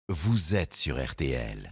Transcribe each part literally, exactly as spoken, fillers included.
vous êtes sur R T L.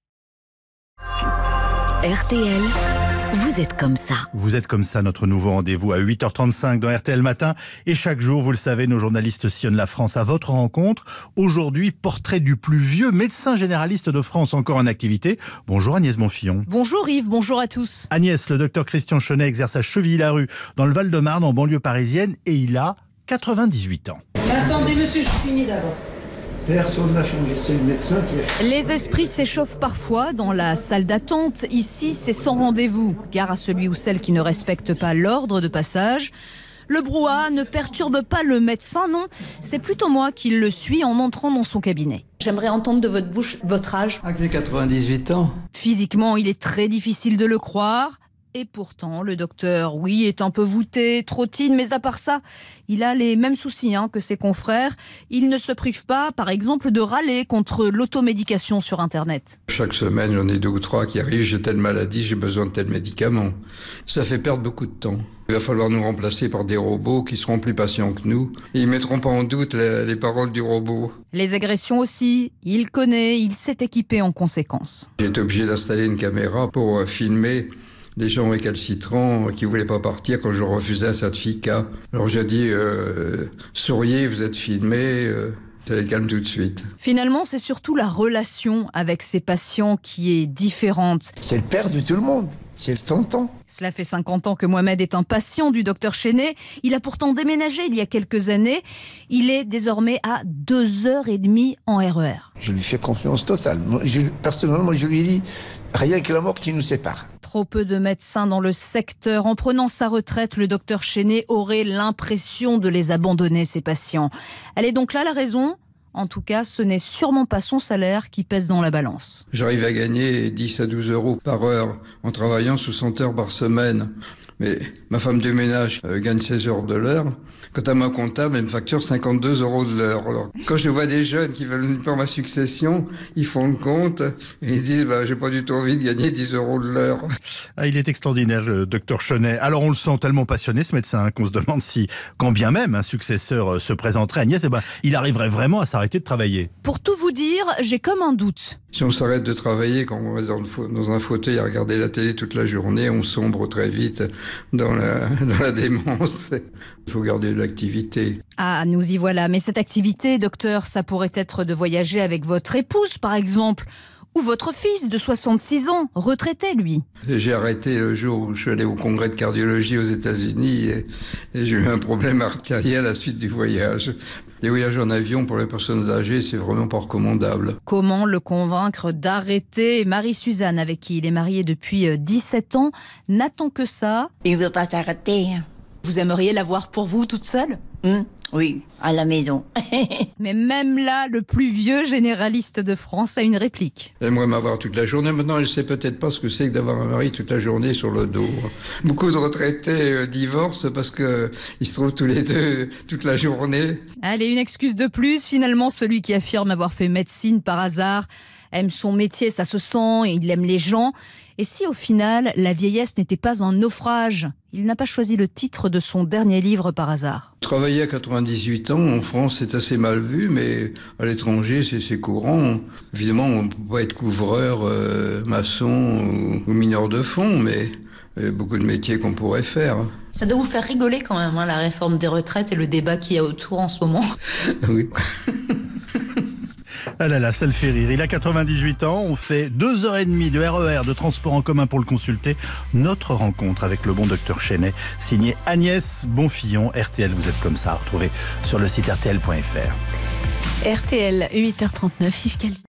R T L, vous êtes comme ça. Vous êtes comme ça, notre nouveau rendez-vous à huit heures trente-cinq dans R T L Matin. Et chaque jour, vous le savez, nos journalistes sillonnent la France à votre rencontre. Aujourd'hui, portrait du plus vieux médecin généraliste de France encore en activité. Bonjour Agnès Bonfillon. Bonjour Yves, bonjour à tous. Agnès, le docteur Christian Chenet exerce à Chevilly-la-Rue dans le Val-de-Marne, en banlieue parisienne, et il a quatre-vingt-dix-huit ans. Attendez monsieur, je finis d'abord. Personne n'a changé, c'est le médecin qui a... Les esprits s'échauffent parfois dans la salle d'attente. Ici, c'est sans rendez-vous. Gare à celui ou celle qui ne respecte pas l'ordre de passage. Le brouhaha ne perturbe pas le médecin, non. C'est plutôt moi qui le suis en entrant dans son cabinet. J'aimerais entendre de votre bouche votre âge. Avec quatre-vingt-dix-huit ans. Physiquement, il est très difficile de le croire. Et pourtant, le docteur, oui, est un peu voûté, trottine, mais à part ça, il a les mêmes soucis hein, que ses confrères. Il ne se prive pas, par exemple, de râler contre l'automédication sur Internet. Chaque semaine, j'en ai deux ou trois qui arrivent, j'ai telle maladie, j'ai besoin de tel médicament. Ça fait perdre beaucoup de temps. Il va falloir nous remplacer par des robots qui seront plus patients que nous. Et ils ne mettront pas en doute les, les paroles du robot. Les agressions aussi, il connaît, il s'est équipé en conséquence. J'ai été obligé d'installer une caméra pour filmer des gens récalcitrants qui ne voulaient pas partir quand je refusais un certificat. Alors j'ai dit, euh, souriez, vous êtes filmé, euh, ça les calme tout de suite. Finalement, c'est surtout la relation avec ses patients qui est différente. C'est le père de tout le monde, c'est le tonton. Cela fait cinquante ans que Mohamed est un patient du docteur Chenet. Il a pourtant déménagé il y a quelques années. Il est désormais à deux heures trente en R E R. Je lui fais confiance totale. Moi, je, personnellement, moi, je lui dis, rien que la mort qui nous sépare. Trop peu de médecins dans le secteur. En prenant sa retraite, le docteur Chenet aurait l'impression de les abandonner, ses patients. Elle est donc là la raison ? En tout cas, ce n'est sûrement pas son salaire qui pèse dans la balance. J'arrive à gagner dix à douze euros par heure en travaillant soixante heures par semaine. Mais ma femme de ménage euh, gagne seize heures de l'heure. Quant à ma comptable, elle me facture cinquante-deux euros de l'heure. Alors, quand je vois des jeunes qui veulent faire ma succession, ils font le compte et ils disent bah, « j'ai pas du tout envie de gagner dix euros de l'heure ». Ah, il est extraordinaire, le docteur Chenet. Alors on le sent tellement passionné, ce médecin, hein, qu'on se demande si, quand bien même un successeur euh, se présenterait, Agnès, eh ben, il arriverait vraiment à s'arrêter de travailler. Pour tout vous dire, j'ai comme un doute. Si on s'arrête de travailler, quand on reste dans, le fa- dans un fauteuil à regarder la télé toute la journée, on sombre très vite dans la, dans la démence. Il faut garder de l'activité. Ah, nous y voilà. Mais cette activité, docteur, ça pourrait être de voyager avec votre épouse, par exemple, ou votre fils de soixante-six ans, retraité, lui. J'ai arrêté le jour où je suis allé au congrès de cardiologie aux États-Unis et, et j'ai eu un problème artériel à la suite du voyage. Les voyages en avion pour les personnes âgées, c'est vraiment pas recommandable. Comment le convaincre d'arrêter ? Marie-Suzanne, avec qui il est marié depuis dix-sept ans, n'attend que ça. Il ne veut pas s'arrêter. Vous aimeriez l'avoir pour vous toute seule ? Hum, oui, à la maison. Mais même là, le plus vieux généraliste de France a une réplique. Elle aimerait m'avoir toute la journée. Maintenant, elle ne sait peut-être pas ce que c'est que d'avoir un mari toute la journée sur le dos. Beaucoup de retraités euh, divorcent parce qu'ils se trouvent tous les deux toute la journée. Allez, une excuse de plus. Finalement, celui qui affirme avoir fait médecine par hasard aime son métier, ça se sent, et il aime les gens. Et si au final, la vieillesse n'était pas un naufrage ? Il n'a pas choisi le titre de son dernier livre par hasard. Travailler à quatre-vingt-dix-huit ans, en France, c'est assez mal vu, mais à l'étranger, c'est, c'est courant. Évidemment, on ne peut pas être couvreur, euh, maçon ou, ou mineur de fond, mais il y a beaucoup de métiers qu'on pourrait faire. Ça doit vous faire rigoler quand même, hein, la réforme des retraites et le débat qu'il y a autour en ce moment. Oui. Ah là là, ça le fait rire. Il a quatre-vingt-dix-huit ans, on fait deux heures trente de R E R, de transport en commun pour le consulter. Notre rencontre avec le bon docteur Chenet, signé Agnès Bonfillon. R T L, vous êtes comme ça, à retrouver sur le site R T L point F R. R T L, huit heures trente-neuf, Yves Calvi.